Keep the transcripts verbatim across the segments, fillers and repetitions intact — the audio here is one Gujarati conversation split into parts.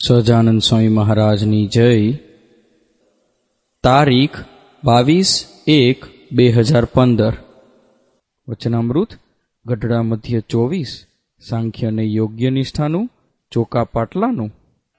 સહજાનંદ સ્વામી મહારાજની જય. તારીખ બાવીસ એક બે હજાર પંદર. વચનામૃત ગઢડા મધ્ય ચોવીસ. સાંખ્ય અને યોગ્ય નિષ્ઠાનું ચોકા પાટલાનું.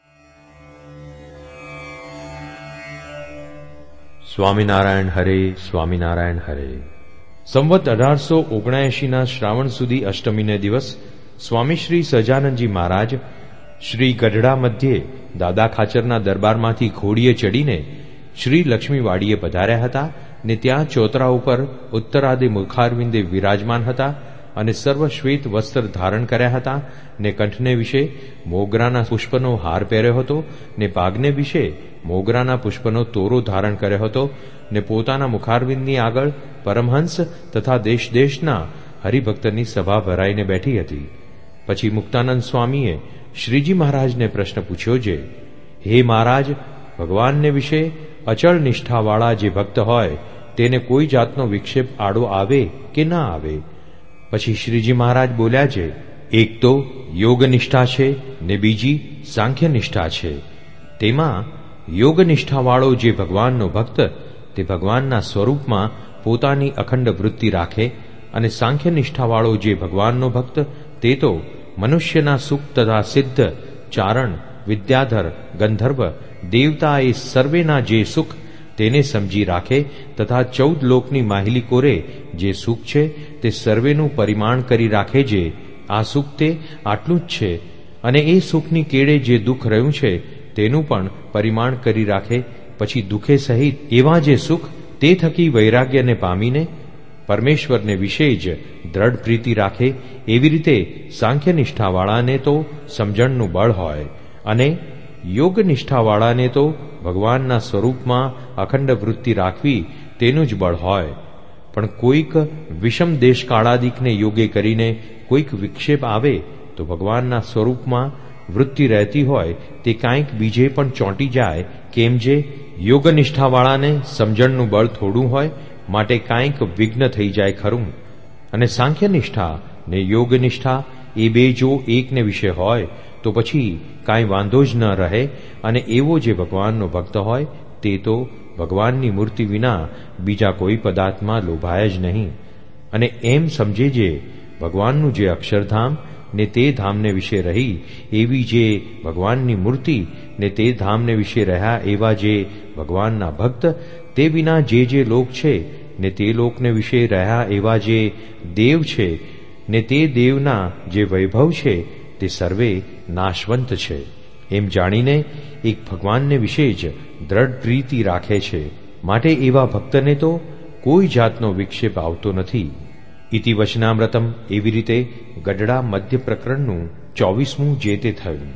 સ્વામિનારાયણ હરે, સ્વામિનારાયણ હરે. સંવત અઢારસો ઓગણએંશી ના શ્રાવણ સુધી અષ્ટમીને દિવસ સ્વામી શ્રી સહજાનંદજી મહારાજ શ્રી ગઢડા મધ્યે દાદા ખાચરના દરબારમાંથી ઘોડીએ ચડીને શ્રી લક્ષ્મીવાડીએ પધાર્યા હતા ને ત્યાં ચોતરા ઉપર ઉત્તરાદિ મુખારવિંદે વિરાજમાન હતા અને સર્વ શ્વેત વસ્ત્ર ધારણ કર્યા હતા ને કંઠને વિશે મોગરાના પુષ્પનો હાર પહેર્યો હતો ને પાગને વિશે મોગરાના પુષ્પનો તોરો ધારણ કર્યો હતો ને પોતાના મુખારવિંદની આગળ પરમહંસ તથા દેશ દેશના હરિભક્તની સભા ભરાઈને બેઠી હતી. પછી મુક્તાનંદ સ્વામીએ શ્રીજી મહારાજને પ્રશ્ન પૂછ્યો છે, હે મહારાજ, ભગવાનને વિશે અચળ નિષ્ઠાવાળા જે ભક્ત હોય તેને કોઈ જાતનો વિક્ષેપ આડો આવે કે ના આવે? પછી શ્રીજી મહારાજ બોલ્યા છે, એક તો યોગ નિષ્ઠા છે ને બીજી સાંખ્ય નિષ્ઠા છે. તેમાં યોગ નિષ્ઠાવાળો જે ભગવાનનો ભક્ત તે ભગવાનના સ્વરૂપમાં પોતાની અખંડ વૃત્તિ રાખે અને સાંખ્ય નિષ્ઠાવાળો જે ભગવાનનો ભક્ત તે તો મનુષ્યના સુખ તથા સિદ્ધ, ચારણ, વિદ્યાધર, ગંધર્વ, દેવતા એ સર્વેના જે સુખ તેને સમજી રાખે તથા ચૌદ લોકની માહિલી કોરે જે સુખ છે તે સર્વેનું પરિમાણ કરી રાખે છે. આ સુખ તે આટલું જ છે અને એ સુખની કેળે જે દુઃખ રહ્યું છે તેનું પણ પરિમાણ કરી રાખે. પછી દુઃખે સહિત એવા જે સુખ તે થકી વૈરાગ્યને પામીને પરમેશ્વરને વિશે જ દ્રઢ પ્રીતિ રાખે. એવી રીતે સાંખ્ય નિષ્ઠાવાળાને તો સમજણનું બળ હોય અને યોગ નિષ્ઠાવાળાને તો ભગવાનના સ્વરૂપમાં અખંડ વૃત્તિ રાખવી તેનું જ બળ હોય. પણ કોઈક વિષમ દેશકાળાદિકને યોગે કરીને કોઈક વિક્ષેપ આવે તો ભગવાનના સ્વરૂપમાં વૃત્તિ રહેતી હોય તે કાંઈક બીજે પણ ચોંટી જાય. કેમ જે યોગ નિષ્ઠાવાળાને સમજણનું બળ થોડું હોય માટે કાંઈક વિઘ્ન થઈ જાય ખરું. અને સાંખ્ય નિષ્ઠા ને યોગ નિષ્ઠા એ બે જો એકને વિશે હોય તો પછી કાંઈ વાંધો જ ન રહે. અને એવો જે ભગવાનનો ભક્ત હોય તે તો ભગવાનની મૂર્તિ વિના બીજા કોઈ પદાર્થમાં લોભાય જ નહીં. અને એમ સમજે જે ભગવાનનું જે અક્ષરધામ ને તે ધામને વિશે રહી એવી જે ભગવાનની મૂર્તિ ને તે ધામને વિશે રહ્યા એવા જે ભગવાનના ભક્ત તે વિના જે જે લોક છે ને તે લોકને વિશે રહ્યા એવા જે દેવ છે ને તે દેવના જે વૈભવ છે તે સર્વે નાશવંત છે. એમ જાણીને એક ભગવાનને વિશે જ દ્રઢ પ્રીતિ રાખે છે માટે એવા ભક્તને તો કોઈ જાતનો વિક્ષેપ આવતો નથી. ઇતિ વચનામૃતમ. એવી રીતે ગઢડા મધ્ય પ્રકરણનું ચોવીસમું જે તે થયું.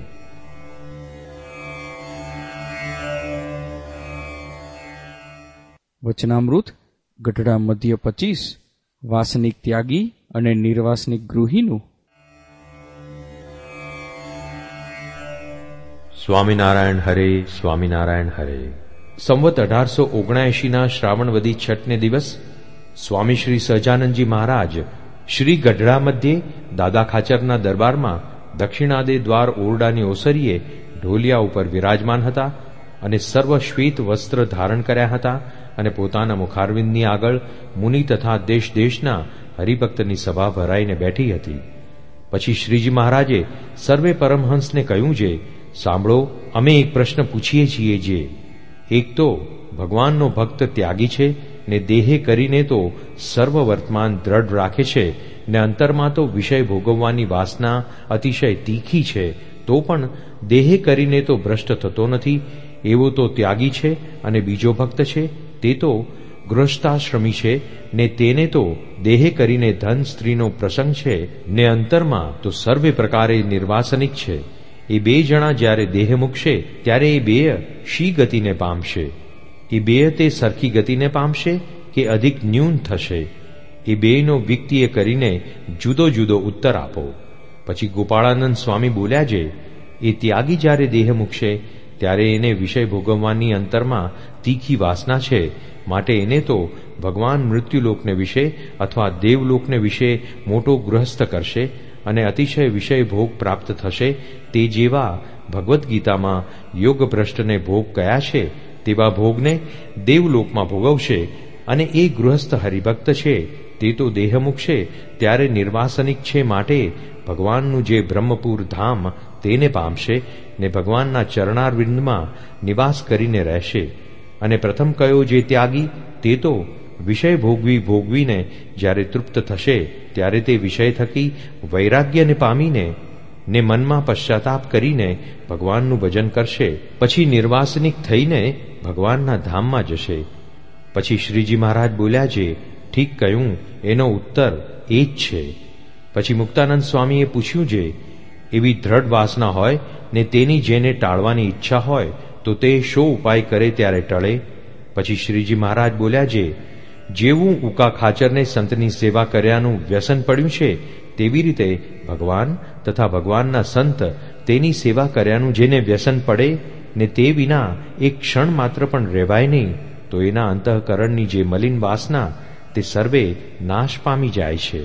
વચનામૃત ગઢડા મધ્ય પચીસ. વાસનિક ત્યાગી અને નિર્વાસનિક ગૃહીનું. સ્વામિનારાયણ હરે, સ્વામિનારાયણ હરે. સંવત અઢારસો ઓગણએંશી ના શ્રાવણવદી છઠને દિવસ સ્વામી શ્રી સહજાનંદજી મહારાજ શ્રી ગઢડા મધ્યે દાદા ખાચરના દરબારમાં દક્ષિણાદે દ્વાર ઓરડાની ઓસરીએ ઢોલિયા ઉપર વિરાજમાન હતા અને સર્વ શ્વેત વસ્ત્ર ધારણ કર્યા હતા અને પોતાના મુખારવિંદની આગળ મુનિ તથા દેશ દેશના હરિભક્તની સભા ભરાઈને બેઠી હતી. પછી શ્રીજી મહારાજે સર્વે પરમહંસને કહ્યું છે, સાંભળો, અમે એક પ્રશ્ન પૂછીએ છીએ. જે એક તો ભગવાનનો ભક્ત ત્યાગી છે ને દેહે કરીને તો સર્વ વર્તમાન દ્રઢ રાખે છે ને અંતરમાં તો વિષય ભોગવવાની વાસના અતિશય તીખી છે તો પણ દેહે કરીને તો ભ્રષ્ટ થતો નથી એવો તો ત્યાગી છે. અને બીજો ભક્ત છે તે તો ગૃહસ્થાશ્રમી છે ને તેને તો દેહે કરીને ધન સ્ત્રીનો પ્રસંગ છે ને અંતરમાં તો સર્વે પ્રકારે નિર્વાસનિક છે. એ બે જણા જ્યારે દેહ મૂકશે ત્યારે એ બે શી ગતિને પામશે? એ બે તે સરખી ગતિને પામશે કે અધિક ન્યૂન થશે? એ બેનો વ્યક્તિએ કરીને જુદો જુદો ઉત્તર આપો. પછી ગોપાળાનંદ સ્વામી બોલ્યા છે, એ ત્યાગી જ્યારે દેહ મૂકશે ત્યારે એને વિષય ભોગવવાની અંતરમાં તીખી વાસના છે માટે એને તો ભગવાન મૃત્યુલોકને વિશે અથવા દેવલોકને વિશે મોટો ગૃહસ્થ કરશે અને અતિશય વિષય ભોગ પ્રાપ્ત થશે તે જેવા ભગવદ્ ગીતામાં યોગ ભ્રષ્ટને ભોગ કયા છે તેવા ભોગને દેવલોકમાં ભોગવશે. અને એ ગૃહસ્થ હરિભક્ત છે તે તો દેહ મૂકશે ત્યારે નિર્વાસનિક છે, માટે ભગવાનનું જે બ્રહ્મપુર ધામ તેને પામશે ને ભગવાનના ચરણારવિંદમાં નિવાસ કરીને રહેશે. અને પ્રથમ કયો જે ત્યાગી તે તો વિષય ભોગવી ભોગવીને જ્યારે તૃપ્ત થશે ત્યારે તે વિષય થકી વૈરાગ્યને પામીને ને મનમાં પશ્ચાતાપ કરીને ભગવાનનું ભજન કરશે. પછી નિર્વાસનિક થઈને ભગવાનના ધામમાં જશે. પછી શ્રીજી મહારાજ બોલ્યા છે, ઠીક કહ્યું, એનો ઉત્તર એ જ છે. પછી મુક્તાનંદ સ્વામીએ પૂછ્યું છે, એવી દ્રઢ વાસના હોય ને તેની જેને ટાળવાની ઈચ્છા હોય તો તે શો ઉપાય કરે ત્યારે ટળે? પછી શ્રીજી મહારાજ બોલ્યા છે, જેવું ઉકા ખાચરને સંતની સેવા કર્યાનું વ્યસન પડ્યું છે તેવી રીતે ભગવાન તથા ભગવાનના સંત તેની સેવા કર્યાનું જેને વ્યસન પડે ને તે વિના એક ક્ષણ માત્ર પણ રહેવાય નહીં તો એના અંતઃકરણની જે મલિન વાસના તે સર્વે નાશ પામી જાય છે.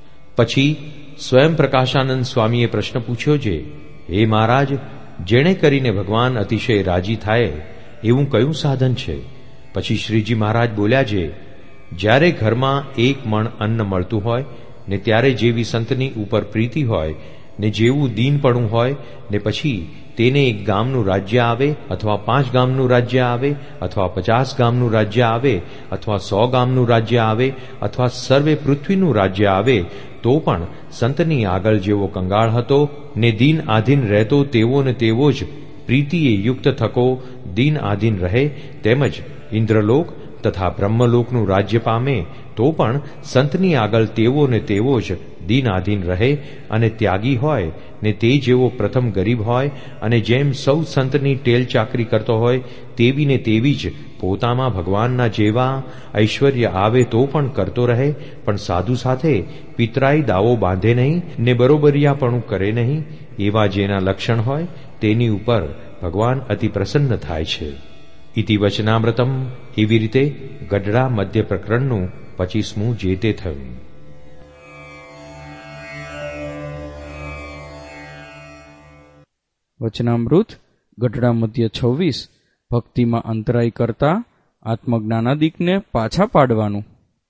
પછી સ્વયં પ્રકાશાનંદ સ્વામીએ પ્રશ્ન પૂછ્યો છે, હે મહારાજ, જેણે કરીને ભગવાન અતિશય રાજી થાય એવું કયું સાધન છે? પછી શ્રીજી મહારાજ બોલ્યા છે, જ્યારે ઘરમાં એક મણ અન્ન મળતું હોય ને ત્યારે જેવી સંતની ઉપર પ્રીતિ હોય ને જેવું દીનપણું હોય ને પછી તેને એક ગામનું રાજ્ય આવે અથવા પાંચ ગામનું રાજ્ય આવે અથવા પચાસ ગામનું રાજ્ય આવે અથવા સો ગામનું રાજ્ય આવે અથવા સર્વે પૃથ્વીનું રાજ્ય આવે તો પણ સંતની આગળ જેવો કંગાળ હતો ને દીન આધીન રહેતો તેવો ને તેવો જ પ્રીતિએ યુક્ત થકો દીન આધીન રહે, તેમજ ઇન્દ્રલોક તથા બ્રહ્મલોકનું રાજ્ય પામે તો પણ સંતની આગળ તેવો ને તેવો જ દીન આધીન રહે અને ત્યાગી હોય ને તે જેવો પ્રથમ ગરીબ હોય અને જેમ સૌ સંતની ટેલ ચાકરી કરતો હોય તેવી ને તેવી જ પોતામાં ભગવાનના જેવા ઐશ્વર્ય આવે તો પણ કરતો રહે, પણ સાધુ સાથે પિતરાઈ દાવો બાંધે નહીં ને બરોબરિયાપણું કરે નહીં. એવા જેના લક્ષણ હોય તેની ઉપર ભગવાન અતિ પ્રસન્ન થાય છે. ઇતિ વચનામૃતમ. એવી રીતે ગઢડા મધ્ય પ્રકરણનું પચીસમું જે તે થયું. વચનામૃત ગઢડા મધ્ય છવ્વીસ. ભક્તિમાં અંતરાય કરતા આત્મજ્ઞાનાદિકને પાછા પાડવાનું.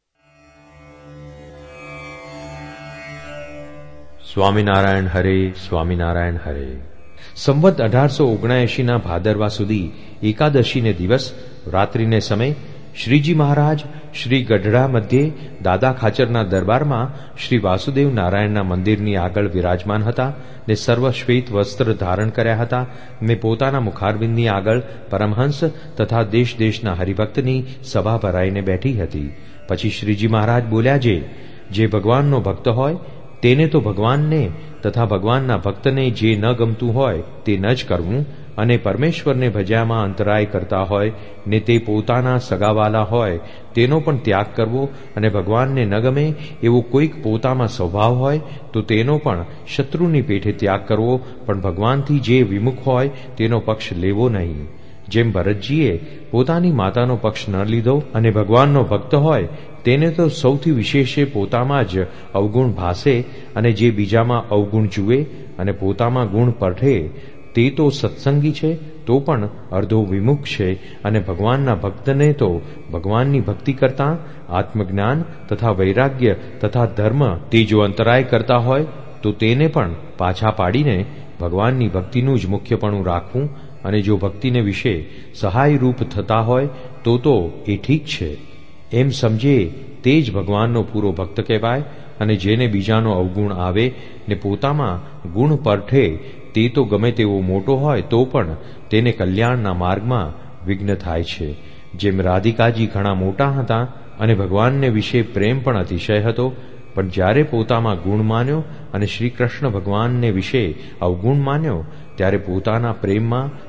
સ્વામિનારાયણ હરે, સ્વામિનારાયણ હરે. સંવત અઢારસો ઓગણએંશી ના ભાદરવા સુધી એકાદશીને દિવસ રાત્રિને સમય શ્રીજી મહારાજ શ્રી ગઢડા મધ્યે દાદા ખાચરના દરબારમાં શ્રી વાસુદેવ નારાયણના મંદિરની આગળ વિરાજમાન હતા ને સર્વ શ્વેત વસ્ત્ર ધારણ કર્યા હતા ને પોતાના મુખારબિંદની આગળ પરમહંસ તથા દેશ દેશના હરિભક્તની સભા ભરાઈને બેઠી હતી. પછી શ્રીજી મહારાજ બોલ્યા છે, જે ભગવાનનો ભક્ત હોય તેને તો ભગવાનને તથા ભગવાનના ભક્તને જે ન ગમતું હોય તે ન જ કરવું, અને પરમેશ્વરને ભજ્યામાં અંતરાય કરતા હોય ને તે પોતાના સગાવાલા હોય તેનો પણ ત્યાગ કરવો, અને ભગવાનને ન ગમે એવો કોઈક પોતામાં સ્વભાવ હોય તો તેનો પણ શત્રુની પેઠે ત્યાગ કરવો, પણ ભગવાનથી જે વિમુખ હોય તેનો પક્ષ લેવો નહીં. જેમ ભરતજીએ પોતાની માતાનો પક્ષ ન લીધો અને ભગવાનનો ભક્ત હોય તેને તો સૌથી વિશેષે પોતામાં જ અવગુણ ભાસે, અને જે બીજામાં અવગુણ જુએ અને પોતામાં ગુણ પરઠે તે તો સત્સંગી છે તો પણ અર્ધો વિમુખ છે, અને ભગવાનના ભક્તને તો ભગવાનની ભક્તિ કરતા આત્મજ્ઞાન તથા વૈરાગ્ય તથા ધર્મ તે જો અંતરાય કરતા હોય તો તેને પણ પાછા પાડીને ભગવાનની ભક્તિનું જ મુખ્યપણું રાખવું, અને જો ભક્તિને વિશે સહાયરૂપ થતા હોય તો તો એ ઠીક છે એમ સમજે તે જ ભગવાનનો પૂરો ભક્ત કહેવાય. અને જેને બીજાનો અવગુણ આવે ને પોતામાં ગુણ પરઠે તે તો ગમે તેવો મોટો હોય તો પણ તેને કલ્યાણના માર્ગમાં વિઘ્ન થાય છે. જેમ રાધિકાજી ઘણા મોટા હતા અને ભગવાનને વિશે પ્રેમ પણ અતિશય હતો, પણ જ્યારે પોતામાં ગુણ માન્યો અને શ્રી કૃષ્ણ ભગવાનને વિશે અવગુણ માન્યો ત્યારે પોતાના પ્રેમમાં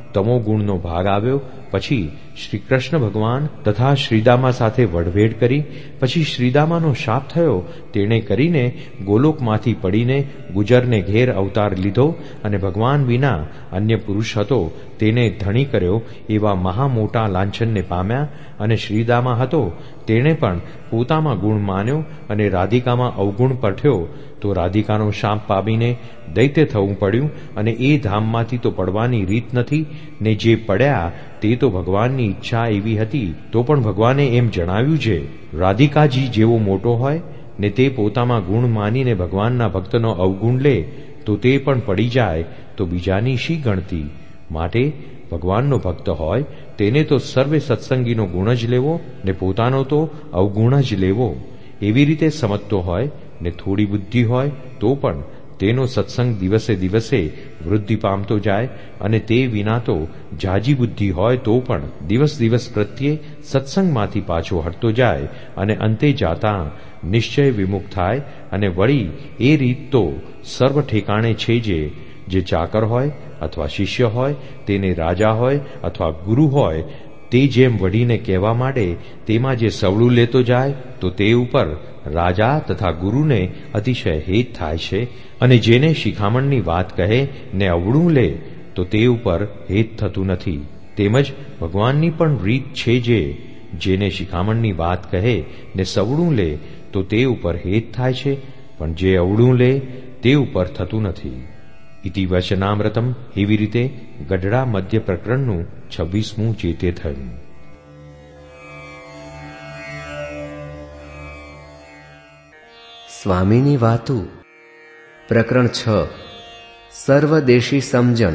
તમોગુણનો ભાગ આવ્યો. પછી શ્રી કૃષ્ણ ભગવાન તથા શ્રીદામા સાથે વઢભેટ કરી. પછી શ્રીદામાનો શાપ થયો. તેણે કરીને ગોલોકમાંથી પડીને ગુજરને ઘેર અવતાર લીધો અને ભગવાન વિના અન્ય પુરુષ હતો તેને ધણી કર્યો એવા મહા મોટા લાંછનને પામ્યા. અને શ્રીદામા હતો તેણે પણ પોતામાં ગુણ માન્યો અને રાધિકામાં અવગુણ પઠ્યો તો રાધિકાનો શાપ પામીને દૈત્ય થવું પડ્યું. અને એ ધામમાંથી તો પડવાની રીત નથી ને જે પડ્યા તે તો ભગવાનની ઈચ્છા એવી હતી તો પણ ભગવાને એમ જણાવ્યું છે રાધિકાજી જેવો મોટો હોય ને તે પોતામાં ગુણ માનીને ભગવાનના ભક્તનો અવગુણ લે તો તે પણ પડી જાય તો બીજાની શી ગણતી. માટે ભગવાનનો ભક્ત હોય તેને તો સર્વે સત્સંગીનો ગુણ જ લેવો ને પોતાનો તો અવગુણ જ લેવો. એવી રીતે સમજતો હોય ને થોડી બુદ્ધિ હોય તો પણ તેનો સત્સંગ દિવસે દિવસે વૃદ્ધિ પામતો જાય અને તે વિના તો જાજી બુદ્ધિ હોય તો પણ દિવસ દિવસ પ્રત્યે સત્સંગમાંથી પાછો હટતો જાય અને અંતે જાતા નિશ્ચય વિમુખ થાય. અને વળી એ રીત તો સર્વ ઠેકાણે છે જે જે ચાકર હોય અથવા શિષ્ય હોય તેને રાજા હોય અથવા ગુરુ હોય તે જેમ વઢીને કહેવા માંડે તેમાં જે સવળું લેતો જાય તો તે ઉપર રાજા તથા ગુરુને અતિશય હેત થાય છે. અને જેને શિખામણની વાત કહે ને અવળું લે તો તે ઉપર હેત થતું નથી. તેમજ ભગવાનની પણ રીત છે જે જેને શિખામણની વાત કહે ને સવળું લે તો તે ઉપર હેત થાય છે પણ જે અવળું લે તે ઉપર થતું નથી. ઇતિ વચનામૃતમ. એવી રીતે ગઢડા મધ્ય પ્રકરણનું છવ્વીસમું ચેતે થયું. સ્વામીની વાતો પ્રકરણ છ. સર્વદેશી સમજણ.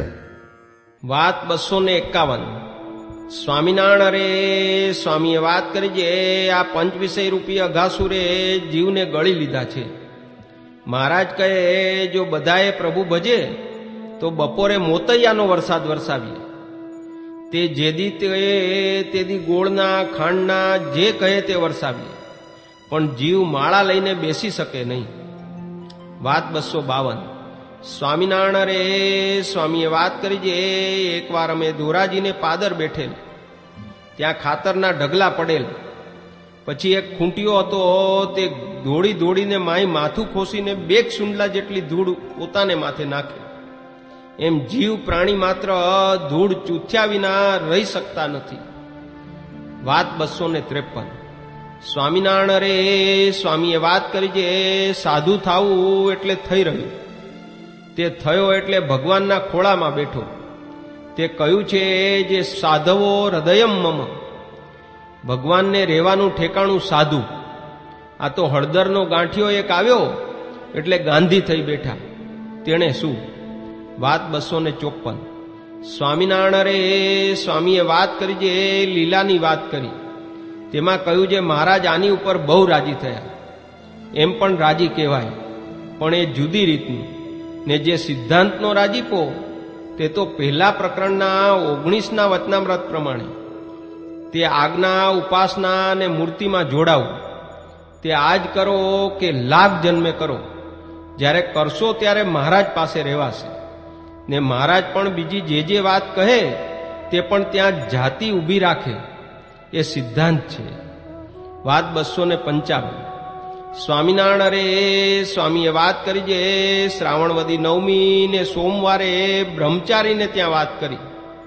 વાત બસો ને એકાવન. સ્વામિનારાયણ અરે સ્વામીએ વાત કરી જે આ પંચ વિષય રૂપી અઘાસુરે જીવને ગળી લીધા છે. મહારાજ કહે જો બધાએ પ્રભુ ભજે તો બપોરે મોતૈયાનો વરસાદ વરસાવીએ. તે જેદી તે તેદી ગોળના ખાંડના જે કહે તે વરસાવીએ પણ જીવ માળા લઈને બેસી શકે નહીં. વાત બસો બાવન. સ્વામિનારાયણ અરે સ્વામીએ વાત કરી જે એકવાર અમે ધોરાજીને પાદર બેઠેલ ત્યાં ખાતરના ઢગલા પડેલ. પછી એક ખૂંટીયો હતો તે દોડી દોડીને માય માથું ખોસીને બેક સુંડલા જેટલી ધૂળ પોતાને માથે નાખે. એમ જીવ પ્રાણી માત્ર ધૂળ ચૂથ્યા વિના રહી શકતા નથી. વાત બસો ને ત્રેપન. સ્વામિનારાયણ અરે સ્વામીએ વાત કરી જે સાધુ થાવું એટલે થઈ રહ્યું. તે થયો એટલે ભગવાનના ખોળામાં બેઠો. તે કહ્યું છે જે સાધવો હૃદયમ મમ. ભગવાનને રહેવાનું ઠેકાણું સાધુ. આ તો હળદરનો ગાંઠિયો એક આવ્યો એટલે ગાંધી થઈ બેઠા. તેણે શું? વાત બસો ને ચોપન. સ્વામિનારાયણ અરે સ્વામીએ વાત કરી જે લીલાની વાત કરી. તેમાં કહ્યું જે મહારાજ આની ઉપર બહુ રાજી થયા. એમ પણ રાજી કહેવાય પણ એ જુદી રીતનું. ને જે સિદ્ધાંતનો રાજીપો તે તો પહેલા પ્રકરણના ઓગણીસના વચનામૃત પ્રમાણે તે આજ્ઞા ઉપાસના અને મૂર્તિમાં જોડાવું. તે આજ કરો કે લાખ જન્મે કરો. જ્યારે કરશો ત્યારે મહારાજ પાસે રહેવાશે. ને મહારાજ પણ બીજી જે જે વાત કહે તે પણ ત્યાં જાતિ ઊભી રાખે. એ સિદ્ધાંત છે. વાત બસો ને પંચાવન. સ્વામિનારાયણ અરે સ્વામીએ વાત કરી જે શ્રાવણવદી નવમી ને સોમવારે બ્રહ્મચારીને ત્યાં વાત કરી.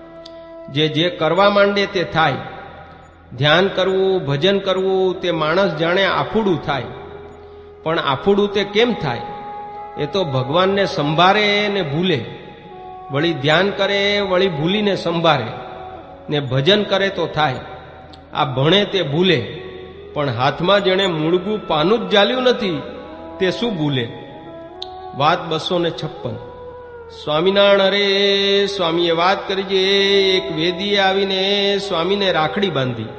જે જે કરવા માંડે તે થાય. ધ્યાન કરવું, ભજન કરવું તે માણસ જાણે આફુડું થાય. પણ આફુડું તે કેમ થાય? એ તો ભગવાનને સંભાળે ને ભૂલે. વળી ધ્યાન કરે વળી ભૂલીને સંભાળે ને ભજન કરે તો થાય. આ ભણે તે ભૂલે પણ હાથમાં જેણે મૂળગું પાનું જ જાલ્યું નથી તે શું ભૂલે. વાત બસો ને છપ્પન. સ્વામિનારાયણ અરે સ્વામીએ વાત કરી જે એક વેદીએ આવીને સ્વામીને રાખડી બાંધી.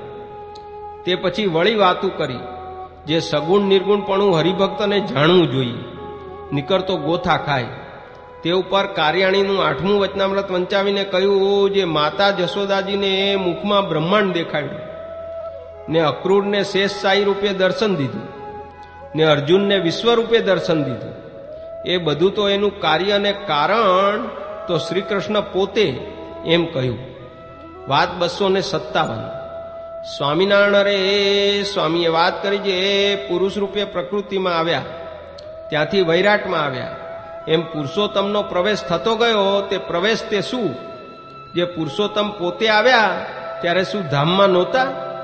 તે પછી વળી વાતું કરી જે સગુણ નિર્ગુણપણું હરિભક્તને જાણવું જોઈએ. નીકળતો ગોથા ખાય. તે ઉપર કાર્યાણીનું આઠમું વચનામૃત વંચાવીને કહ્યું જે માતા જશોદાજીને મુખમાં બ્રહ્માંડ દેખાડ્યું ને અક્રૂરને શેષ સાઈ રૂપે દર્શન દીધું ને અર્જુનને વિશ્વ રૂપે દર્શન દીધું. એ બધું તો એનું કાર્ય અને કારણ તો શ્રી કૃષ્ણ પોતે એમ કહ્યું. વાત બસો ને સત્તાવન. સ્વામિનારાયણ રે સ્વામીએ વાત કરી જે પુરુષ રૂપે પ્રકૃતિમાં આવ્યા, ત્યાંથી વૈરાટમાં આવ્યા, એમ પુરુષોત્તમનો પ્રવેશ થતો ગયો. તે પ્રવેશ તે શું? જે પુરુષોત્તમ પોતે આવ્યા ત્યારે શું ધામમાં નહોતા?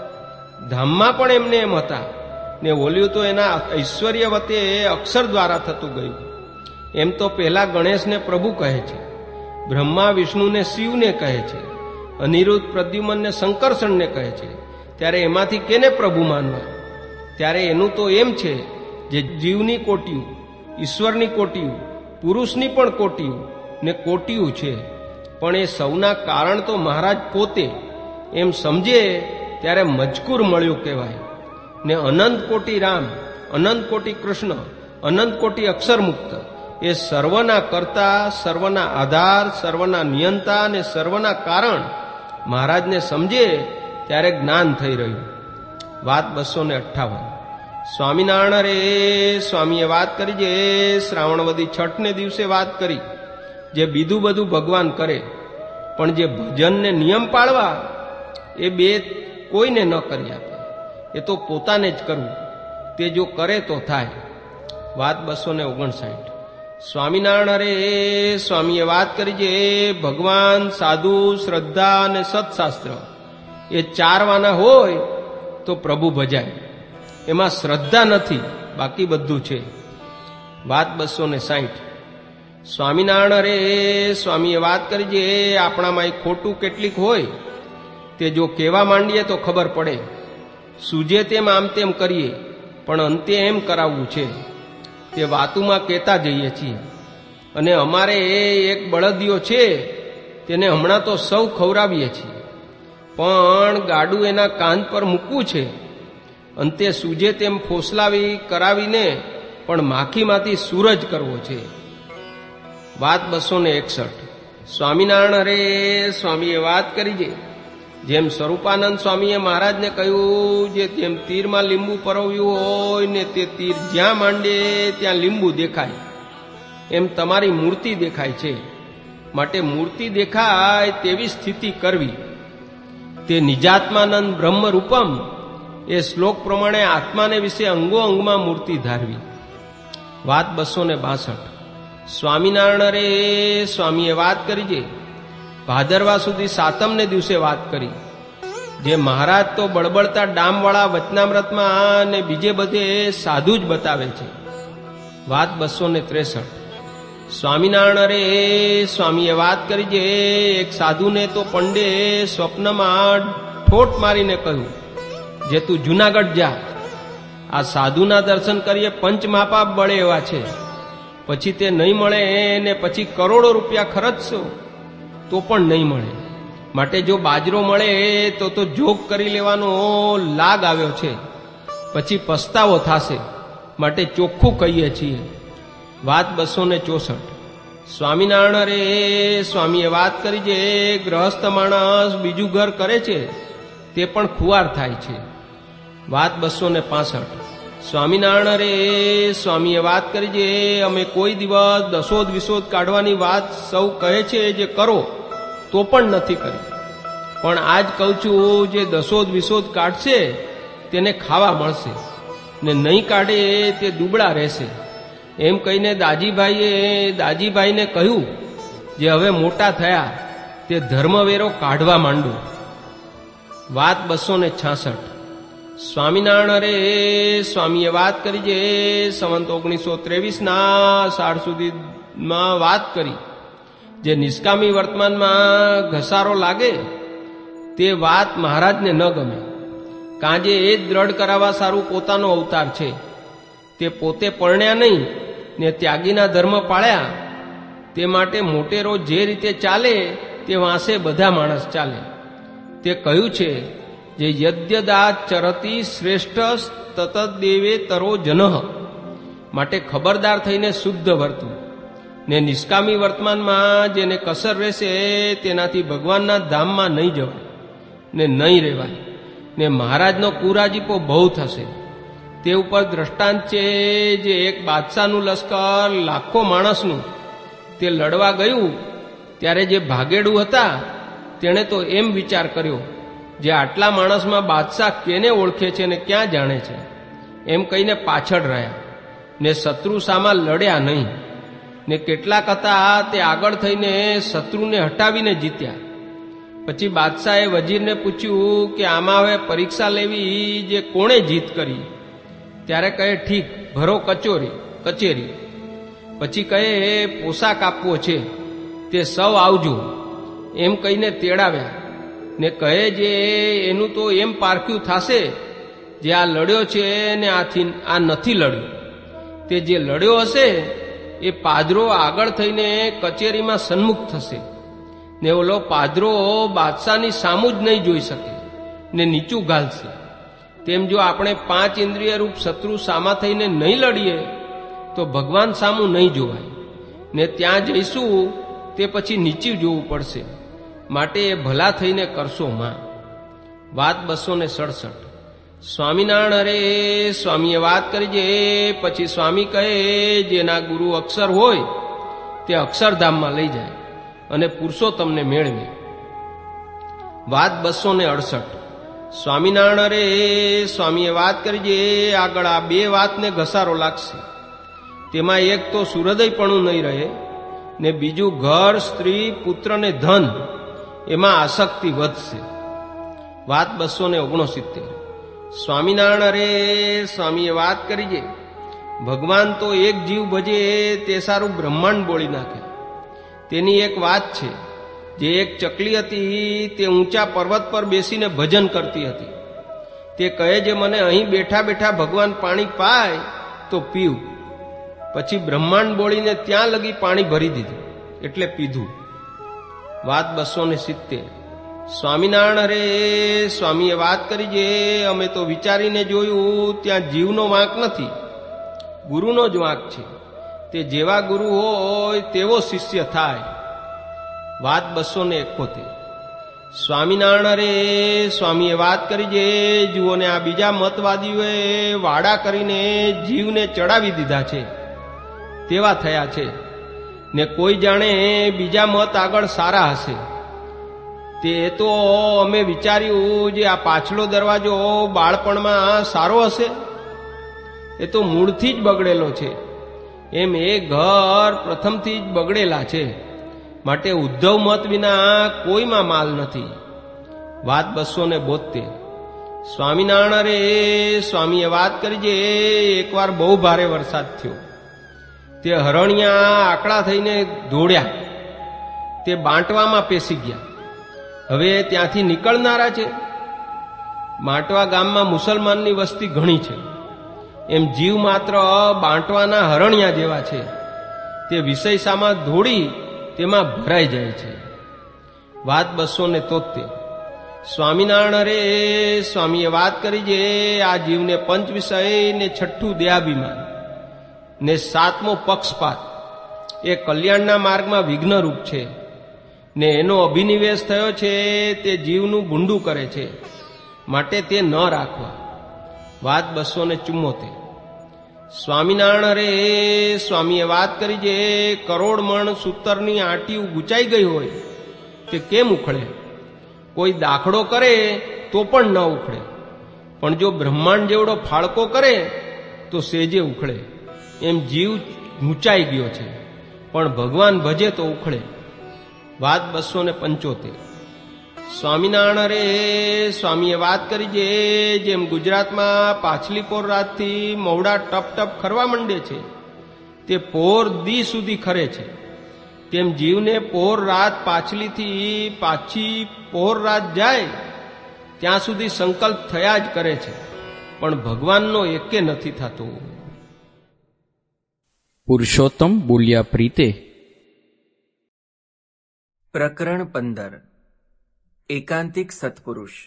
ધામમાં પણ એમને એમ હતા ને ઓલ્યું તો એના ઐશ્વર્ય વતે અક્ષર દ્વારા થતું ગયું. એમ તો પહેલા ગણેશને પ્રભુ કહે છે, બ્રહ્મા વિષ્ણુને શિવને કહે છે, અનિરુદ્ધ પ્રદ્યુમ્નને શંકરષણને કહે છે. ત્યારે એમાંથી કેને પ્રભુ માનવા? ત્યારે એનું તો એમ છે જે જીવની કોટિયું, ઈશ્વરની કોટિયું, પુરુષની પણ કોટિયું ને કોટિયું છે. પણ એ સૌના કારણ તો મહારાજ પોતે એમ સમજે ત્યારે મજકૂર મળ્યું કહેવાય. ને અનંત કોટી રામ, અનંત કોટી કૃષ્ણ, અનંત કોટી અક્ષર મુક્ત એ સર્વના કર્તા, સર્વના આધાર, સર્વના નિયંતા અને સર્વના કારણ મહારાજને સમજે ત્યારે જ્ઞાન થઈ રહ્યું. વાત બસો ને અઠ્ઠાવન. સ્વામિનારાયણ રે સ્વામીએ વાત કરી જે શ્રાવણવદી છઠને દિવસે વાત કરી જે બીજું બધું ભગવાન કરે, પણ જે ભજનને નિયમ પાળવા એ બે કોઈને ન કરી આપે. એ તો પોતાને જ કરવું. તે જો કરે તો થાય. વાત બસો ને ઓગણસાઠ. સ્વામિનારાયણ રે સ્વામીએ વાત કરી જે ભગવાન, સાધુ, શ્રદ્ધા અને સત્શાસ્ત્ર એ ચાર વાના હોય તો પ્રભુ ભજાય. એમાં શ્રદ્ધા નથી, બાકી બધું છે. વાત બસો ને સાઠ. સ્વામિનારાયણ રે સ્વામીએ વાત કરી જે આપણામાં એ ખોટું કેટલીક હોય તે જો કહેવા માંડીએ તો ખબર પડે. સૂજે તેમ આમ તેમ કરીએ પણ અંતે એમ કરાવવું છે. તે વાતુમાં કહેતા જઈએ છીએ. અને અમારે એ એક બળદિયો છે તેને હમણાં તો સૌ ખવડાવીએ છીએ, પણ ગાડું એના કાન પર મૂકવું છે. અંતે સૂજે તેમ ફોસલાવી કરાવીને પણ માખીમાંથી સૂરજ કરવો છે. વાત બસો ને એકસઠ. સ્વામિનારાયણ રે સ્વામીએ વાત કરી છે જેમ સ્વરૂપાનંદ સ્વામીએ મહારાજને કહ્યું જે તેમ તીરમાં લીંબુ પરોવ્યું હોય ને તે તીર જ્યાં માંડે ત્યાં લીંબુ દેખાય, એમ તમારી મૂર્તિ દેખાય છે. માટે મૂર્તિ દેખાય તેવી સ્થિતિ કરવી. તે નિજાત્માનંદ બ્રહ્મરૂપમ એ શ્લોક પ્રમાણે આત્માને વિશે અંગો અંગમાં મૂર્તિ ધારવી. વાત બસો ને બાસઠ. સ્વામિનારાયણ રે સ્વામીએ વાત કરી છે ભાદરવા સુધી સાતમને દિવસે વાત કરી જે મહારાજ તો બળબળતા ડામવાળા વચનામૃતમાં અને બીજે બધે સાધુ જ બતાવે છે. વાત બસો ને ત્રેસઠ. સ્વામિનારાયણ રે સ્વામીએ વાત કરી છે એક સાધુને તો પંડે સ્વપ્નમાં ઠોઠ મારીને કહ્યું જે તું જુનાગઢ જા, આ સાધુના દર્શન કરીએ પંચ મહાપાપ બળે એવા છે, પછી તે નહીં મળે ને પછી કરોડો રૂપિયા ખર્ચશો તો પણ નહીં મળે. માટે જો બાજરો મળે તો તો જોગ કરી લેવાનો લાગ આવ્યો છે, પછી પસ્તાવો થશે. માટે ચોખ્ખું કહીએ છીએ. વાત બસો ને ચોસઠ. સ્વામિનારાયણ રે સ્વામીએ વાત કરી છે ગ્રહસ્થ માણસ બીજું ઘર કરે છે તે પણ ખુવાર થાય છે. વાત બસો ને પાસઠ. સ્વામિનારાયણ રે સ્વામીએ વાત કરી છે અમે કોઈ દિવસ દસોદ વિસોદ કાઢવાની વાત સૌ કહે છે જે કરો તો પણ નથી કરી, પણ આજ કહું છું જે દસોદ વિસોદ કાઢશે તેને ખાવા મળશે ને નહીં કાઢે તે દુબળા રહેશે. એમ કહીને દાજીભાઈએ દાજીભાઈને કહ્યું જે હવે મોટા થયા તે ધર્મવેરો કાઢવા માંડો. વાત બસો ને છાસઠ. સ્વામિનારાયણ રે સ્વામીએ વાત કરી છે સંવંત ઓગણીસો ત્રેવીસ ના સાઠ સુધીમાં વાત કરી જે નિષ્કામી વર્તમાનમાં ઘસારો લાગે તે વાત મહારાજને ન ગમે. કાંજે એ જ દ્રઢ કરાવવા સારું પોતાનો અવતાર છે. તે પોતે પરણ્યા નહીં ને ત્યાગીના ધર્મ પાળ્યા, તે માટે મોટેરો જે રીતે ચાલે તે વાંસે બધા માણસ ચાલે. તે કહ્યું છે જે યદ્યદાત ચરતી શ્રેષ્ઠ તત દેવે તરો જનઃ. માટે ખબરદાર થઈને શુદ્ધ વર્તું ને નિષ્કામી વર્તમાનમાં જેને કસર રહેશે તેનાથી ભગવાનના ધામમાં નહીં જવાય ને નહીં રહેવાય ને મહારાજનો કુરાજીપો બહુ થશે. તે ઉપર દ્રષ્ટાંત છે જે એક બાદશાહનું લશ્કર લાખો માણસનું તે લડવા ગયું ત્યારે જે ભાગેડું હતા તેણે તો એમ વિચાર કર્યો, જે આટલા માણસમાં બાદશાહ કેને ઓળખે છે ને ક્યાં જાણે છે, એમ કહીને પાછળ રહ્યા ને શત્રુ સામા લડ્યા નહીં. ને કેટલાક હતા તે આગળ થઈને શત્રુને હટાવીને જીત્યા. પછી બાદશાહે વજીરને પૂછ્યું કે આમાં હવે પરીક્ષા લેવી જે કોણે જીત કરી. ત્યારે કહે, ઠીક, ભરો કચોરી કચેરી. પછી કહે, પોશાક આપવો છે, તે સૌ આવજો, એમ કહીને તેડાવ્યા. ને કહે, જે એનું તો એમ પારખ્યું થશે, જે આ લડ્યો છે ને આથી આ નથી લડ્યો. તે જે લડ્યો હશે એ પાદરો આગળ થઈને કચેરીમાં સન્મુખ થશે, ને ઓલો પાદરો બાદશાહની સામું જ નહીં જોઈ શકે ને નીચું ઘાલશે. તેમ જો આપણે પાંચ ઇન્દ્રિય રૂપ શત્રુ સામા થઈને નહીં લડીએ તો ભગવાન સામું નહીં જોવાય, ને ત્યાં જઈશું તે પછી નીચું જોવું પડશે. માટે એ ભલા થઈને કરશો માં. વાત બસો ને સડસઠ. સ્વામિનારાયણ અરે સ્વામીએ વાત કરી છે. પછી સ્વામી કહે, જેના ગુરુ અક્ષર હોય તે અક્ષરધામમાં લઈ જાય અને પુરુષોત્તમને મેળવે. વાત બસો ને અડસઠ. સ્વામિનારાયણ અરે સ્વામીએ વાત કરી છે. આગળ આ બે વાતને ઘસારો લાગશે. તેમાં એક તો સુહૃદયપણું નહીં રહે, ને બીજું ઘર, સ્ત્રી, પુત્ર ને ધન, એમાં આસક્તિ વધશે. વાત બસો ને ઓગણસિત્તેર. સ્વામિનારાયણ અરે સ્વામીએ વાત કરી છે. ભગવાન તો એક જીવ ભજે તે સારું બ્રહ્માંડ બોળી નાખે. તેની એક વાત છે, જે એક ચકલી હતી તે ઊંચા પર્વત પર બેસીને ભજન કરતી હતી. તે કહે છે, મને અહીં બેઠા બેઠા ભગવાન પાણી પાય તો પીવું. પછી બ્રહ્માંડ બોળીને ત્યાં લગી પાણી ભરી દીધું એટલે પીધું. વાત બસો ને સિત્તેર. સ્વામિનારાયણ અરે સ્વામીએ વાત કરી છે. અમે તો વિચારીને જોયું, ત્યાં જીવનો વાંક નથી, ગુરુનો જ વાંક છે. તે જેવા ગુરુ હોય તેવો શિષ્ય થાય. વાત બસો ને એકોતેર. સ્વામિનારાયણ અરે સ્વામીએ વાત કરી છે. જુઓ ને આ બીજા મતવાદીઓએ વાડા કરીને જીવને ચડાવી દીધા છે તેવા થયા છે, ને કોઈ જાણે બીજા મત આગળ સારા હશે. તે તો અમે વિચાર્યું, જે આ પાછલો દરવાજો બાળપણમાં સારો હશે, એ તો મૂળથી જ બગડેલો છે. એમ એ ઘર પ્રથમથી જ બગડેલા છે. માટે ઉદ્ધવ મત વિના કોઈમાં માલ નથી. વાત બસો ને બોતેર. સ્વામિનારાયણ અરે સ્વામીએ વાત કરી છે. એકવાર બહુ ભારે વરસાદ થયો. તે હરણિયા આકડા થઈને દોડ્યા. તે બાંટવામાં પેસી ગયા. હવે ત્યાંથી નીકળનારા છે. બાંટવા ગામમાં મુસલમાનની વસ્તી ઘણી છે. એમ જીવ માત્ર બાંટવાના હરણિયા જેવા છે. તે વિષય સામા દોડી તેમાં ભરાઈ જાય છે. વાત બસો ને તોતેર. સ્વામિનારાયણ અરે સ્વામીએ વાત કરી છે. આ જીવને પંચ વિષય ને છઠ્ઠું દેહાભિમાન ને સાતમો પક્ષપાત એ કલ્યાણના માર્ગમાં વિઘ્નરૂપ છે, ને એનો અભિનિવેશ થયો છે તે જીવનું ભૂંડું કરે છે. માટે તે ન રાખવા. વાત બસો ને ચુમ્મોતેર. સ્વામિનારાયણ અરે સ્વામીએ વાત કરી છે. કરોડ મણ સૂતરની આંટીયું ગુચાઈ ગઈ હોય તે કેમ ઉખડે? કોઈ દાખલો કરે તો પણ ન ઉખડે, પણ જો બ્રહ્માંડ જેવડો ફાળકો કરે તો સેજે ઉખડે. એમ જીવ મૂંચાઈ ગયો છે, પણ ભગવાન ભજે તો ઉખડે. વાત બસો ને પંચોતેર. સ્વામિનારાયણ અરે સ્વામીએ વાત કરી છે. જેમ ગુજરાતમાં પાછલી પોર રાતથી મવડા ટપ ટપ ખરવા માંડે છે, તે પોર દી સુધી ખરે છે, તેમ જીવને પોર રાત પાછલીથી પાછી પોર રાત જાય ત્યાં સુધી સંકલ્પ થયા જ કરે છે, પણ ભગવાનનો એકે નથી થતો. પુરુષોત્તમ બોલ્યા પ્રીતે. પ્રકરણ પંદર. એકાંતિક સત્પુરુષ.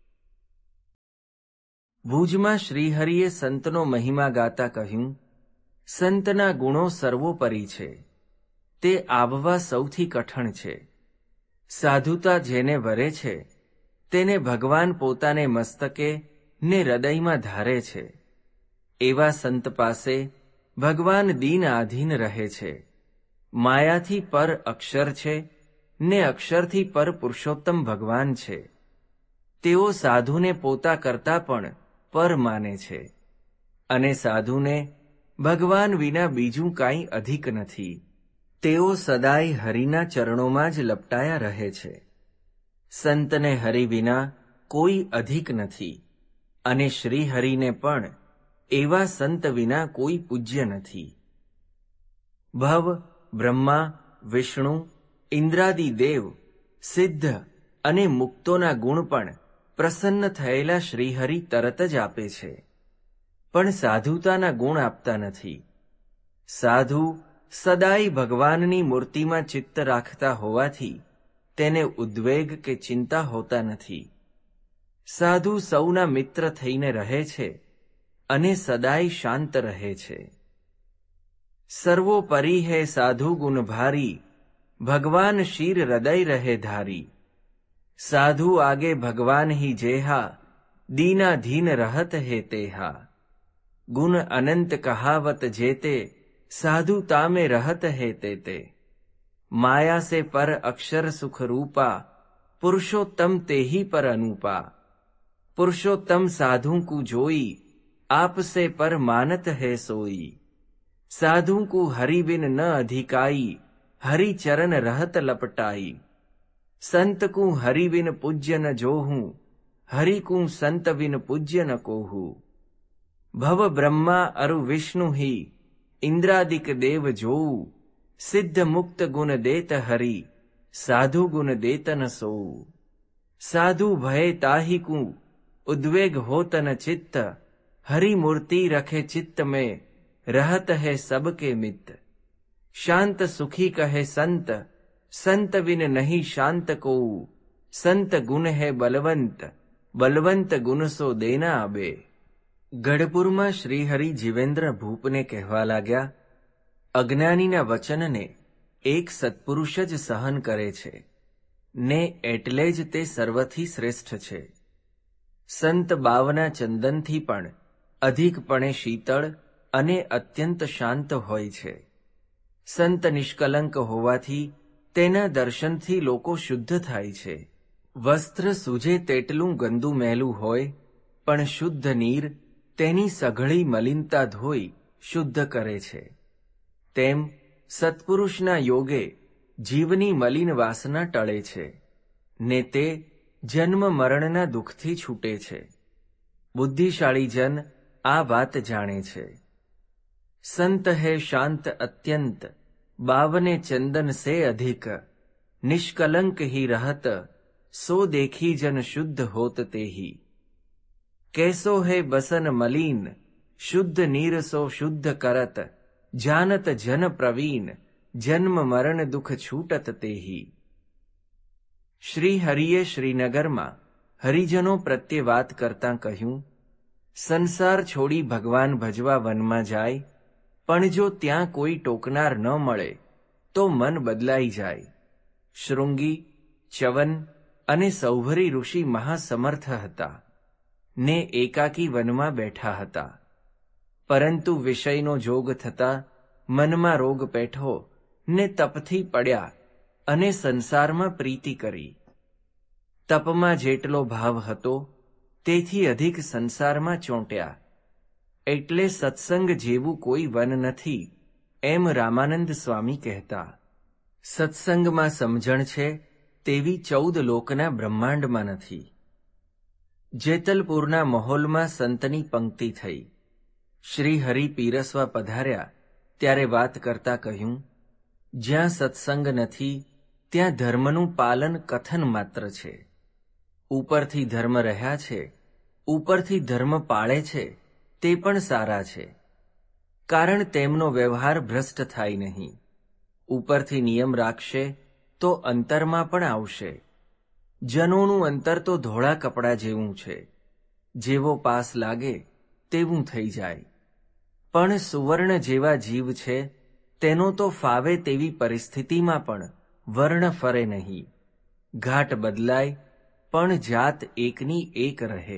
ભુજમાં શ્રીહરિએ સંતનો મહિમા ગાતા કહ્યું, સંતના ગુણો સર્વોપરી છે, તે આવવા સૌથી કઠણ છે. સાધુતા જેને વરે છે તેને ભગવાન પોતાને મસ્તકે ને હૃદયમાં ધારે છે. એવા સંત પાસે ભગવાન દીન આધીન રહે છે. માયાથી પર અક્ષર છે ને અક્ષરથી પર પુરુષોત્તમ ભગવાન છે. તેઓ સાધુને પોતા કરતા પણ પર માને છે, અને સાધુને ભગવાન વિના બીજું કાંઈ અધિક નથી. તેઓ સદાય હરિના ચરણોમાં જ લપટાયા રહે છે. સંતને હરિ વિના કોઈ અધિક નથી, અને શ્રી હરિને પણ એવા સંત વિના કોઈ પૂજ્ય નથી. ભવ, બ્રહ્મા, વિષ્ણુ, ઇન્દ્રાદિ દેવ, સિદ્ધ અને મુક્તોના ગુણ પણ પ્રસન્ન થયેલા શ્રીહરિ તરત જ આપે છે, પણ સાધુતાના ગુણ આપતા નથી. સાધુ સદાય ભગવાનની મૂર્તિમાં ચિત્ત રાખતા હોવાથી તેને ઉદ્વેગ કે ચિંતા હોતા નથી. સાધુ સૌના મિત્ર થઈને રહે છે અને સદાય શાંત રહે છે. સર્વોપરી હૈ સાધુ ગુણ ભારી, ભગવાન શીર હૃદય રહે ધારી. સાધુ આગે ભગવાન હી જેહા, દીના ધીન રહત હે તેહા. ગુણ અનંત કહાવત જેતે, સાધુ તામે રહત હે તેતે. માયા સે પર અક્ષર સુખ રૂપા, પુરુષોત્તમ તેહી પર અનુપા. પુરુષોત્તમ સાધુ કુ જોઈ, આપ સે પર માનત હૈ સોઈ. સાધુ કુ હરિ બિન ન અધિકાઈ, હરિ ચરણ રહત લપટાઈ. સંત કુ હરિ બિન પૂજ્ય ન જોહું, હરિ કુ સંત બિન પૂજ્ય ન કોહું. ભવ બ્રહ્મા અરુ વિષ્ણુ હી, ઇન્દ્રાદિક દેવ જોઉં. સિદ્ધ મુક્ત ગુણ દેત હરિ, સાધુ ગુણ દેત ન સોઉં. સાધુ ભય તાહી કુ, ઉદ્વેગ હોત ન ચિત્ત. હરિ મૂર્તિ રખે ચિત્ત में, रहत है सबके मित. शांत सुखी कहे संत, संत बिन नहीं शांत को. संत गुण है बलवंत, बलवंत गुण સો દેના આબે. ગઢપુરમાં શ્રીહરિ જીવેન્દ્ર ભૂપને કહેવા લાગ્યા, અજ્ઞાનીના વચનને એક સત્પુરુષ જ સહન કરે છે, ને એટલે જ તે સર્વથી શ્રેષ્ઠ છે. સંત બાવના ચંદનથી પણ અધિકપણે શીતળ અને અત્યંત શાંત હોય છે. સંત નિષ્કલંક હોવાથી તેના દર્શનથી લોકો શુદ્ધ થાય છે. વસ્ત્ર સૂજે તેટલું ગંદુ મેલું હોય, પણ શુદ્ધ નીર તેની સઘળી મલિનતા ધોઈ શુદ્ધ કરે છે. તેમ સત્પુરુષના યોગે જીવની મલિન વાસના ટળે છે, ને તે જન્મ મરણના દુઃખથી છૂટે છે. બુદ્ધિશાળી જન આ વાત જાણે છે. સંત હૈ શાંત અત્યંત, બાવને ચંદન સે અધિક. નિષ્કલંક ही रहत, સો દેખી જન શુદ્ધ હોત તેહી. कैसो है बसन मलीन, शुद्ध नीर सो शुद्ध करत. जानत जन प्रवीण, जन्म मरण दुख छूटत तेही. શ્રી હરિએ શ્રીનગરમાં હરિજનો પ્રત્યે વાત કરતાં કહ્યું, સંસાર છોડી ભગવાન ભજવા વનમાં જાય, પણ જો ત્યાં કોઈ ટોકનાર ન મળે તો મન બદલાઈ જાય. શૃંગી, ચ્યવન અને સૌભરી ઋષિ મહાસમર્થ હતા, ને એકાકી વનમાં બેઠા હતા. પરંતુ વિષયનો જોગ થતા મનમાં રોગ પેઠો, ને તપથી પડ્યા અને સંસારમાં પ્રીતિ કરી. તપમાં જેટલો ભાવ હતો તેથી અધિક સંસારમાં ચોંટ્યા. એટલે સત્સંગ જેવું કોઈ વન નથી, એમ રામાનંદ સ્વામી કહેતા. સત્સંગમાં સમજણ છે તેવી ચૌદ લોકના બ્રહ્માંડમાં નથી. જેતલપુરના મહોલમાં સંતની પંક્તિ થઈ. શ્રી હરિ પીરસવા પધાર્યા ત્યારે વાત કરતા કહ્યું, જ્યાં સત્સંગ નથી ત્યાં ધર્મનું પાલન કથન માત્ર છે. ઉપરથી ધર્મ રહ્યા છે, ઉપરથી ધર્મ પાળે છે તે પણ સારા છે, કારણ તેમનો વ્યવહાર ભ્રષ્ટ થાય નહીં. ઉપરથી નિયમ રાખશે તો અંતરમાં પણ આવશે. જનોનું અંતર તો ધોળા કપડા જેવું છે, જેવો પાસ લાગે તેવું થઈ જાય. પણ સુવર્ણ જેવા જીવ છે, તેનો તો ફાવે તેવી પરિસ્થિતિમાં પણ વર્ણ ફરે નહીં. ઘાટ બદલાય પણ જાત એકની એક રહે.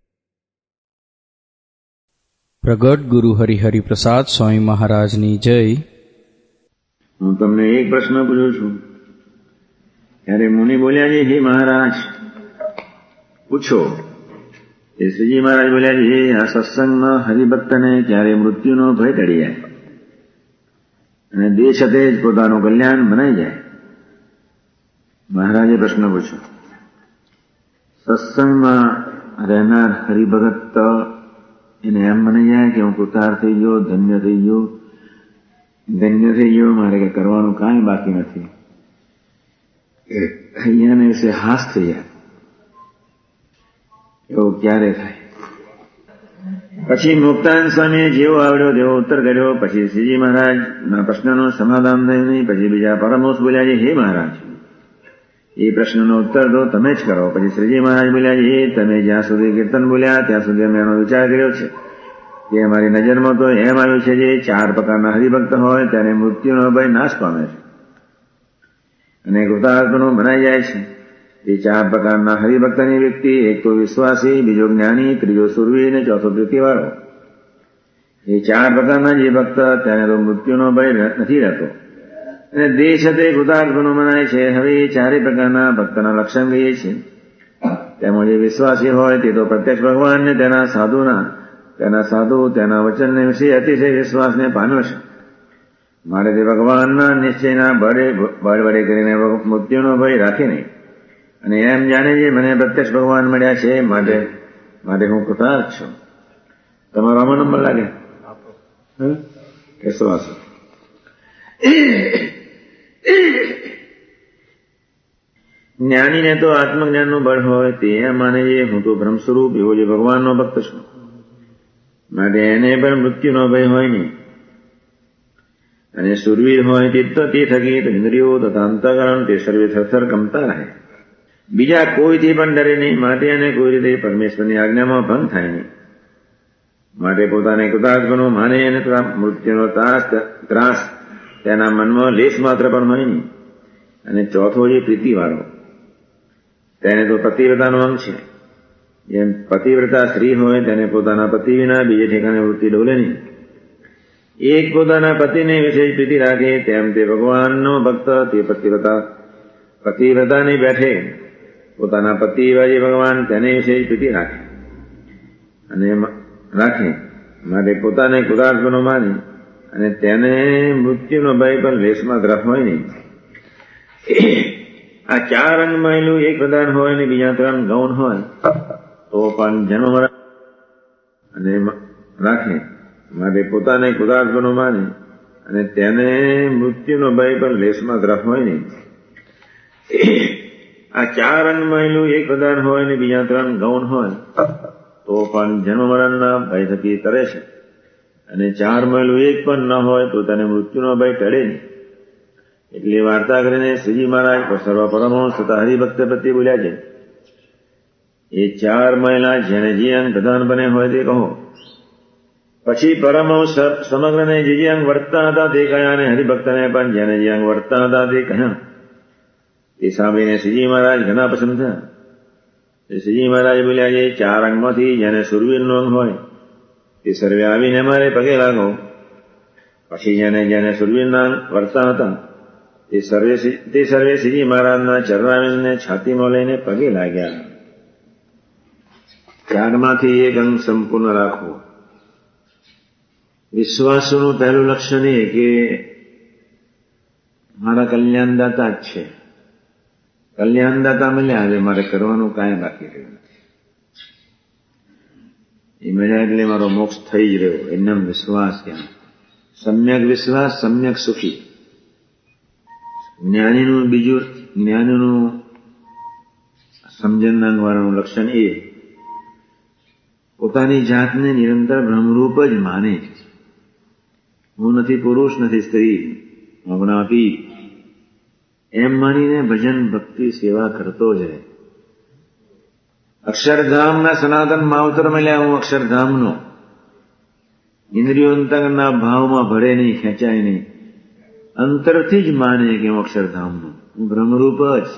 પ્રગટ ગુરુ હરિહરિ પ્રસાદ સ્વામી મહારાજની જય. હું તમને એક પ્રશ્ન પૂછું છું, ત્યારે મુનિ બોલ્યા છે, હે મહારાજ પૂછો. એ શ્રીજી મહારાજ બોલ્યા છે, આ સત્સંગમાં હરિભક્તને ક્યારે મૃત્યુનો ભય ટળી જાય અને દેહ સાથે જ પોતાનું કલ્યાણ બનાઈ જાય. મહારાજે પ્રશ્ન પૂછ્યો, સત્સંગમાં રહેનાર હરિભગત એને એમ મનાઈ જાય કે હું કૃતાર્થ થઈ ગયો, ધન્ય થઈ ગયો, ધન્ય થઈ ગયો, મારે કઈ કરવાનું કાંઈ બાકી નથી. અહીંયાને વિશે હાસ થઈ જાય. એવું ક્યારે થાય? પછી મુક્તાનંદ સ્વામીએ જેવો આવડ્યો તેવો ઉત્તર કર્યો. પછી શ્રીજી મહારાજના પ્રશ્નનું સમાધાન થયું નહીં. પછી બીજા પરમહંસ બોલ્યા છે, હે મહારાજ એ પ્રશ્નનો ઉત્તર તો તમે જ કરો. પછી શ્રીજી મહારાજ બોલ્યા છે, તમે જ્યાં સુધી કીર્તન બોલ્યા ત્યાં સુધી અમે એનો વિચાર કર્યો છે કે અમારી નજરમાં તો એમ આવ્યું છે જે ચાર પ્રકારના હરિભક્ત હોય તેને મૃત્યુનો ભય નાશ પામે છે અને કૃતાર્થનો બનાઈ જાય છે. એ ચાર પ્રકારના હરિભક્તની વ્યક્તિ એક તો વિશ્વાસી, બીજો જ્ઞાની, ત્રીજો સુરવીર અને ચોથો પ્રીતિવાળો. એ ચાર પ્રકારના જે ભક્ત તેને તો મૃત્યુનો ભય નથી રહેતો અને દેહ સાથે કૃતાર્થનો મનાય છે. હવે એ ચારે પ્રકારના ભક્તના લક્ષણ કહીએ છીએ. તેમાં જે વિશ્વાસી હોય તે તો પ્રત્યક્ષ ભગવાનને તેના સાધુના તેના સાધુ તેના વચનને વિશે અતિશય વિશ્વાસને પામ્યો છે. માટે તે ભગવાનના નિશ્ચયના બળે બળ વડે કરીને મૃત્યુનો ભય રાખે નહીં અને એમ જાણે છે મને પ્રત્યક્ષ ભગવાન મળ્યા છે, માટે માટે હું કૃતાર્થ છું. તમારો આમાં નંબર લાગે વિશ્વાસ. જ્ઞાનીને તો આત્મજ્ઞાનનું બળ હોય તે એમ માને છે હું તો બ્રહ્મ સ્વરૂપ એવો જે ભગવાનનો ભક્ત છું, માટે એને પણ મૃત્યુનો ભય હોય નહીં. અને સુરવીર હોય તે તો તે થકી ઇન્દ્રિયો તથા અંતઃકરણ તે સર્વે થરથર કંપતા રહે, બીજા કોઈથી પણ ડરે નહીં. માટે એને કોઈ રીતે પરમેશ્વરની આજ્ઞામાં ભંગ થાય નહીં. માટે પોતાને કૃતાર્થનો માને અને મૃત્યુનો ત્રાસ ત્રાસ તેના મનમાં લેશ માત્ર પણ હોય નહીં. અને ચોથો જે પ્રીતિવાળો તેને તો પતિવ્રતાનો અંગ છે. જેમ પતિવ્રતા સ્ત્રી હોય તેને પોતાના પતિ વિના બીજે ઠેકાણે વૃત્તિ ડોલે નહીં. એક પોતાના પતિને વિશેષ પ્રીતિ રાખે તેમ તે ભગવાનનો ભક્ત તે પતિવ્રતા પતિવ્રતાની બેઠે પોતાના પતિ એવા જે ભગવાન તેને વિશેષ પ્રીતિ રાખે અને રાખે. માટે પોતાને કૃતાર્થનો માને અને તેને મૃત્યુનો ભય પણ લેશમાં દ્રફ હોય નહીં. આ ચાર અંગ મહેલું એક પ્રધાન હોય અને બીજા ત્રણ ગૌણ હોય તો પણ જન્મ અને રાખે. માટે પોતાને કૃતાર્થનો માને અને તેને મૃત્યુનો ભય પણ લેશમાં દ્રફ હોય નહીં. આ ચાર અંગ મહેલું એક પ્રધાન હોય અને બીજા ત્રણ ગૌણ હોય તો પણ જન્મ મરણના ભય થકી તરે છે અને ચાર મહેલું એક પણ ન હોય તો તેને મૃત્યુનો ભય ટળે નહીં. એટલે વાર્તા કરીને શ્રીજી મહારાજ સર્વ પરમહંસ તથા હરિભક્ત પ્રત્યે બોલ્યા છે, એ ચાર મહિલા જેને જે અંગ પ્રધાન બને હોય તે કહો. પછી પરમહંસ સમગ્રને જે જે અંગ વર્તતા હતા તે કહ્યા અને હરિભક્તને પણ જેને જે અંગ વર્તતા હતા તે કહ્યા. તે સાંભળીને શ્રીજી મહારાજ ઘણા પસંદ થયા. શ્રીજી મહારાજ બોલ્યા છે, ચાર અંગમાંથી જેને સુરવીરનું અંગ હોય તે સર્વે આવીને મારે પગે લાગો. પછી જેને જેને સુરવીરના અંગ વર્તતા હતા તે સર્વે તે સર્વે શ્રીજી મહારાજના ચરણાવીને છાતીમાં લઈને પગે લાગ્યા. ચારમાંથી એક અંગ સંપૂર્ણ રાખવો. વિશ્વાસનું પહેલું લક્ષણ એ કે મારા કલ્યાણદાતા જ છે. કલ્યાણદાતા મળ્યા એટલે મારે કરવાનું કાંઈ બાકી રહ્યું નથી. એ મળ્યા એટલે મારો મોક્ષ થઈ જ રહ્યો. એમનામ વિશ્વાસ ક્યાં? સમ્યક વિશ્વાસ, સમ્યક સુખી. જ્ઞાનીનું બીજું જ્ઞાનીનું સમજણના વાળાનું લક્ષણ એ પોતાની જાતને નિરંતર બ્રહ્મરૂપ જ માને. હું નથી પુરુષ, નથી સ્ત્રી, મગ્નાતી એમ માનીને ભજન ભક્તિ સેવા કરતો જ રહે. અક્ષરધામના સનાતન માવતર મળ્યા હું અક્ષરધામનો. ઇન્દ્રિયો અંતરના ભાવમાં ભળે નહીં, ખેંચાય નહીં. અંતરથી જ માને કે હું અક્ષરધામનો, હું બ્રહ્મરૂપ જ.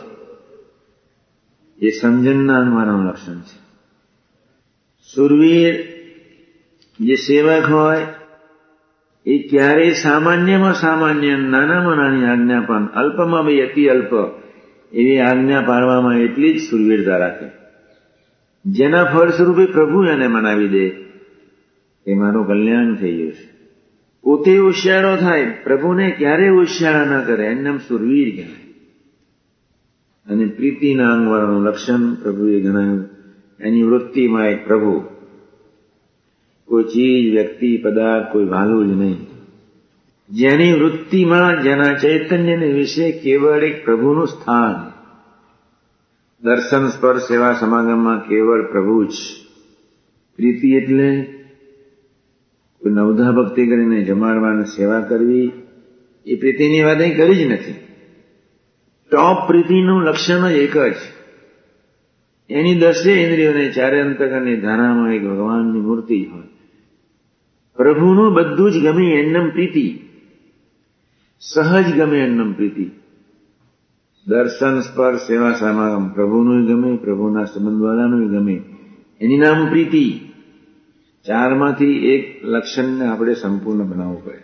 એ સમજણના મારાનું લક્ષણ છે. સુરવીર જે સેવક હોય એ ક્યારેય સામાન્યમાં સામાન્ય, નાનામાં નાની આજ્ઞા પણ અલ્પમાં બી અતિ અલ્પ એવી આજ્ઞા પાળવામાં એટલી જ સુરવીરતા રાખે. જેના ફળ સ્વરૂપે પ્રભુ એને મનાવી દે એ મારું કલ્યાણ થઈ ગયું છે. પોતે ઉશિયાળો થાય, પ્રભુને ક્યારેય ઉશિયાળા ન કરે, એનું નામ સુરવીર કહેવાય. અને પ્રીતિના અંગવાળાનું લક્ષણ પ્રભુએ ગણાયું. એની વૃત્તિમાં એક પ્રભુ, કોઈ ચીજ, વ્યક્તિ, પદાર્થ કોઈ ભાલું જ નહીં. જેની વૃત્તિમાં, જેના ચૈતન્યને વિશે કેવળ એક પ્રભુનું સ્થાન. દર્શન, સ્પર્શ, સેવા, સમાગમમાં કેવળ પ્રભુ જ. પ્રીતિ એટલે કોઈ નવધા ભક્તિ કરીને જમાડવાની સેવા કરવી, એ પ્રીતિની વાત અહીં કરી જ નથી. ટોપ પ્રીતિનું લક્ષણ જ એક જ, એની દસે ઇન્દ્રિયોને ચારે અંતકરની ધારામાં એક ભગવાનની મૂર્તિ હોય. પ્રભુનું બધું જ ગમે એમનેમ પ્રીતિ, સહજ ગમે એમનેમ પ્રીતિ. દર્શન, સ્પર્શ, સેવા, સમાગમ પ્રભુનું ગમે, પ્રભુના સંબંધવાળાનું ગમે, એની નામ પ્રીતિ. ચારમાંથી એક લક્ષણને આપણે સંપૂર્ણ બનાવવું પડે.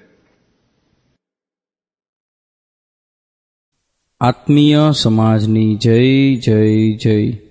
આત્મીય સમાજની જય જય જય.